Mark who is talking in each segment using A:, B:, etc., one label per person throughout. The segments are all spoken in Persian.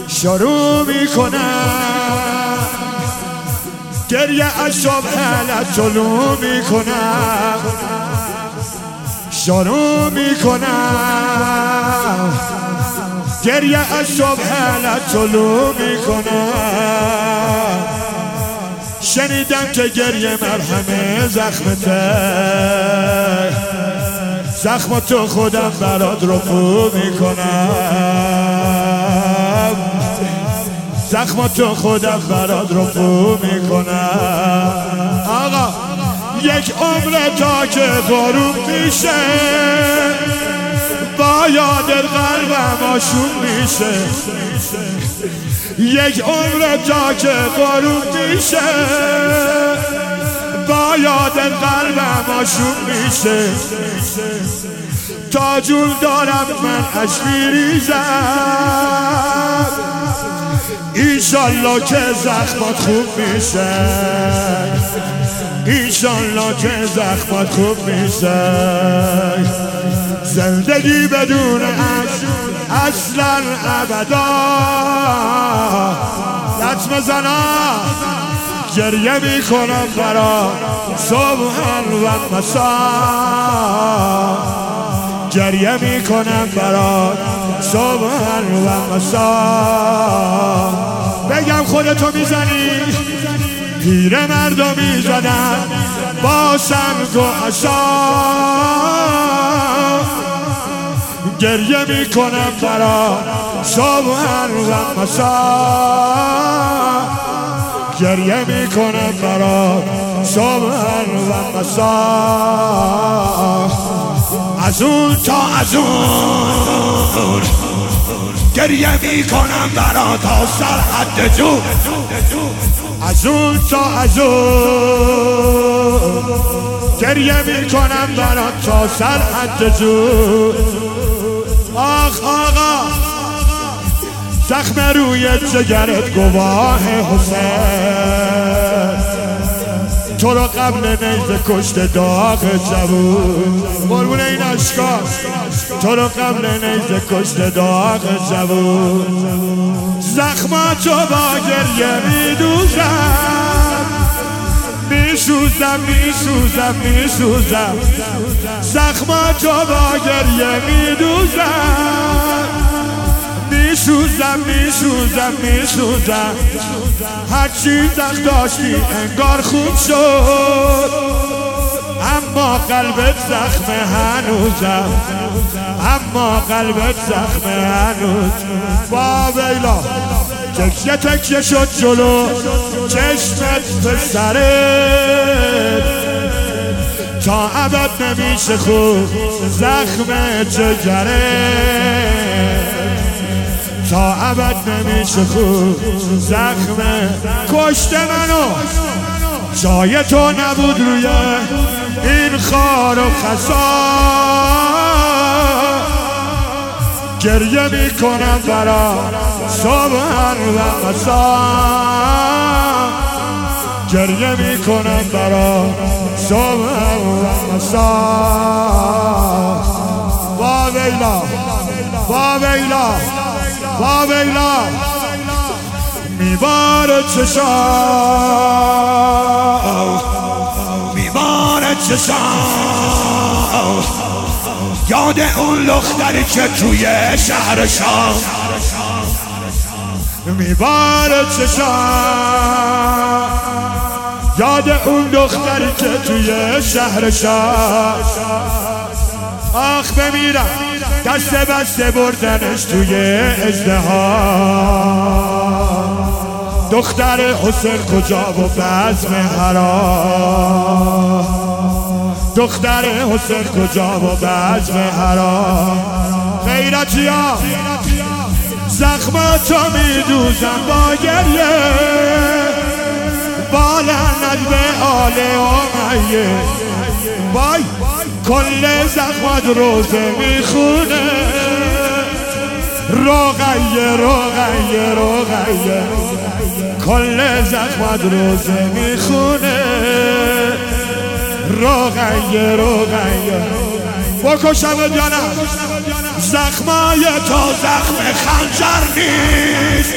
A: شروع میکنم گریه از صبح طلوع میکنم، شروع میکنم گریه از صبح طلوع میکنم. شنیدم که گریه مرهم زخمته، زخمتو خودم برات رفو میکنم، زخمتو خودم برات رفو میکنم. آقا یک عمر تا که غروب میشه، با یاد قلبم آشوب میشه. یک عمر تا که غروب میشه، با یاد قلبم آشوب میشه. تا جون دارم من اش میریزم، ایشالله که زخمات خوب میشه، ایشالله که زخمات خوب میشه. زندگی بدون عشق اصلا ابدا، لطمه زنم گریه میکنم برا صبح و مسا، گریه میکنم برا صبح و مسا. بگم خودتو میزنی پیرمردو میزنم با سنگ و عصا، گریه میکنم برا صبح و مسا، گریه میکنم برا صبح و مسا. از اون تا از اون گریه میکنم برا تا سرحد جون، از اون تا از اون گریه میکنم برا تا سرحد جون. آخ آقا زخم روی جگرت گواه حسین، تو رو قبل نیزه کشته داغ جوون، قربون این اشکا تو رو قبل نیزه کشته داغ جوون. زخماتو با گریه میدوزم، میسوزم میسوزم میسوزم، زخماتو با گریه میدوزم، میسوزم میسوزم میسوزم. هرچی زخم داشتی انگار خوب شد، اما قلبت زخم هنوزم، اما قلبت زخم هنوز. با ویلا تکیه تکیه شد جلو چشمت پسرت، تا ابد نمیشه خوب زخم جگرت، تا ابد نمیشه خوب زخم. کشته منو جای تو نبود روی این خار و خسا، گریه میکنم برا صبح و مسا، گریه میکنم برا صبح و مسا. با ویلا با ویلا با ویلا میباره چشام، میباره چشام، یاد اون دختری که توی شهر شام، میباره چشام، یاد اون دختری که توی شهر شام. آخ بمیرم دست بسته بردنش توی ازدحام، دختر حسین کجا و بزم حرام، دختر حسین کجا و بزم حرام. غیرتی ها زخماتو میدوزم با گریه، با لعنت به آل امیه. وای کل زخمات روزه میخونه، روغیه روغیه روغیه، کل زخمات روزه میخونه، روغیه روغیه. بکشم یا نه؟ زخمای تو زخم خنجر نیست،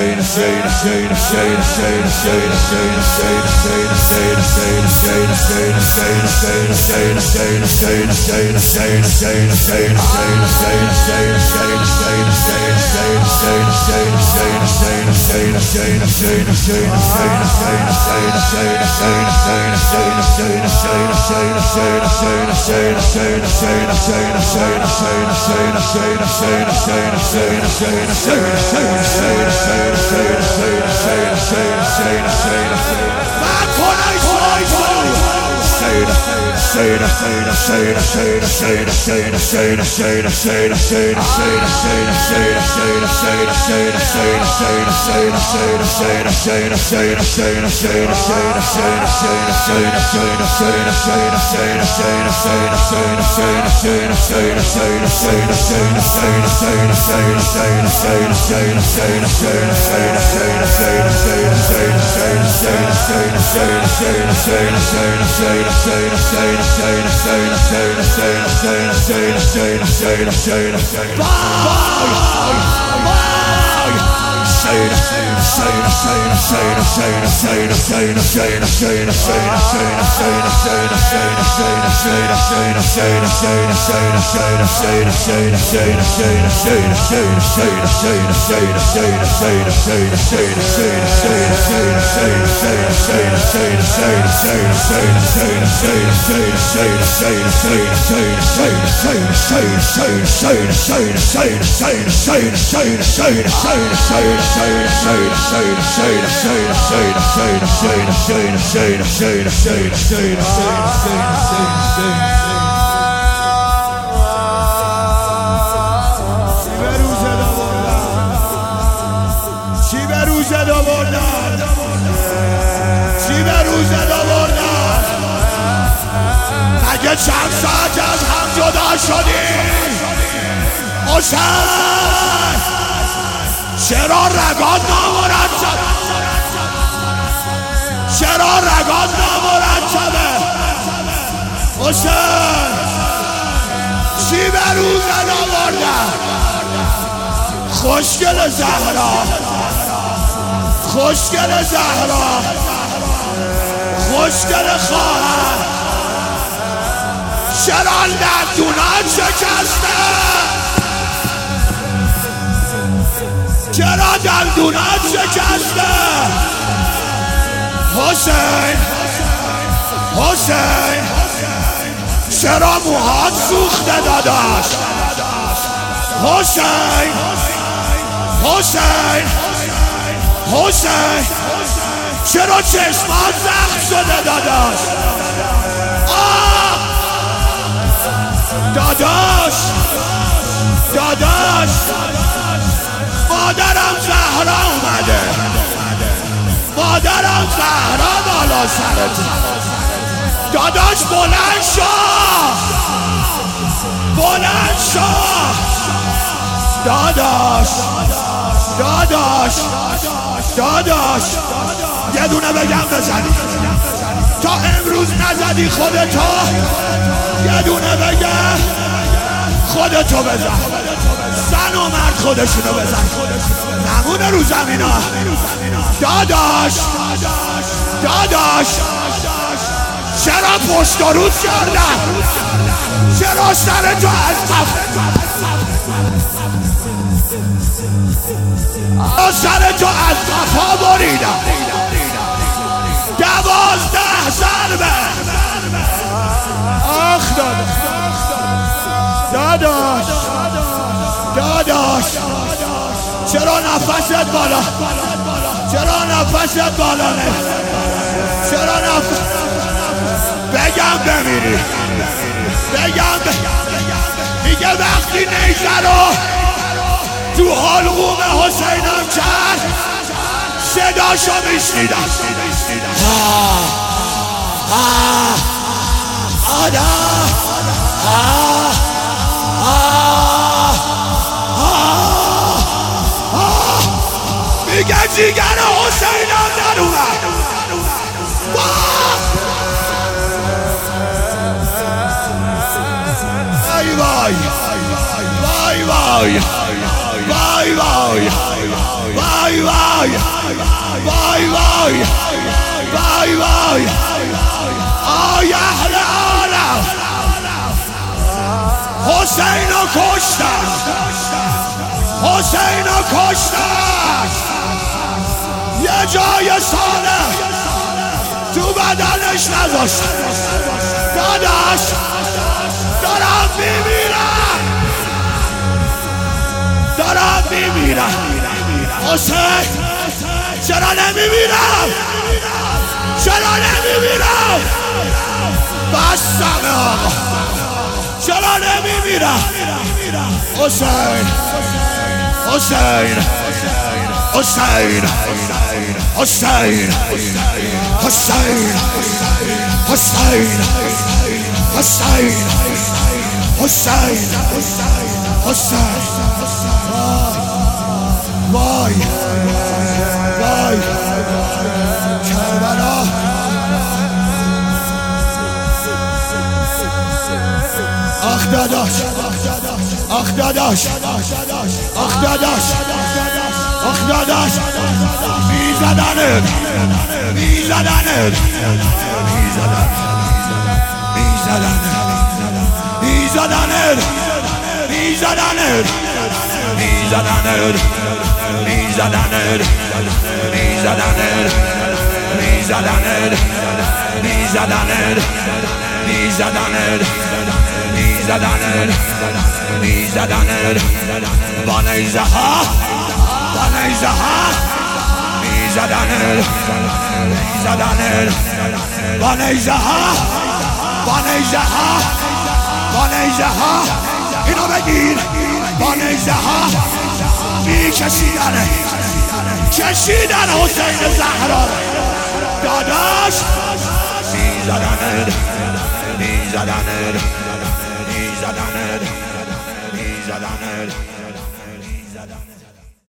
A: اگه چند ساعت از هم جدا شدیم حسین چرا رگات نامرتب چرا رگات نامرتبه حسین چی به روزت آوردن خوشگل زهرا خوشگل زهرا خوشگل خواهر چرا دندونات شکسته چرا دندونات شکسته حسین حسین چرا موهات سوخته داداش حسین حسین حسین چرا چشمات زخم شده داداش داداش داداش مادرم زهرا اومده مادرم زهرا بالا سرت داداش بلند شو بلند شو داداش داداش داداش یه دونه بگم بزنی تا امروز نزدی خودتو یه دونه بگم خودتو بزن زن و مرد خودشونو بزن نمونه رو زمینا داداش داداش چرا پشت و روز کردن چرا سرتو از سرتو از قفا بریدم 12 ضربه آخ داداش داداش چرا نفست بالا چرا نفست بالا نه چرا بگم بمیری بگم میگه وقتی نیزه رو تو حلقوم حسینم کرد صداشو میشنیدم میگه جیگر حسینم در اومد وای وای وای وای وای وای وای وای وای وای وای آی اهل عالم حسینو کشتن حسینو کشتن یه جای سالم تو بدنش نذاشتن داداش دارم میمیرم دارم میمیرم حسین چرا نمیمیرم چرا نمیمیرم بستم آقا چرا نمیمیرم حسین حسین حسین حسین حسین حسین حسین حسین حسین وای وای کربلا آخ داداش آخ داداش آخ داداش آخ داداش میزدنت میزدنت میزدنت میزدنت میزدنت میزدنت میزدنت میزدنت میزدنت میزدنت میزدنت میزدنت میزدنت بانیزه ها بانیزه ها میزدنت میزدنت بانیزه ها بانیزه ها بانیزه ها اینو بگیر بانیزه ها میکشیدنه کشیدن حسین زهرا داداش میزدنت میزدنت میزدنت میزدنت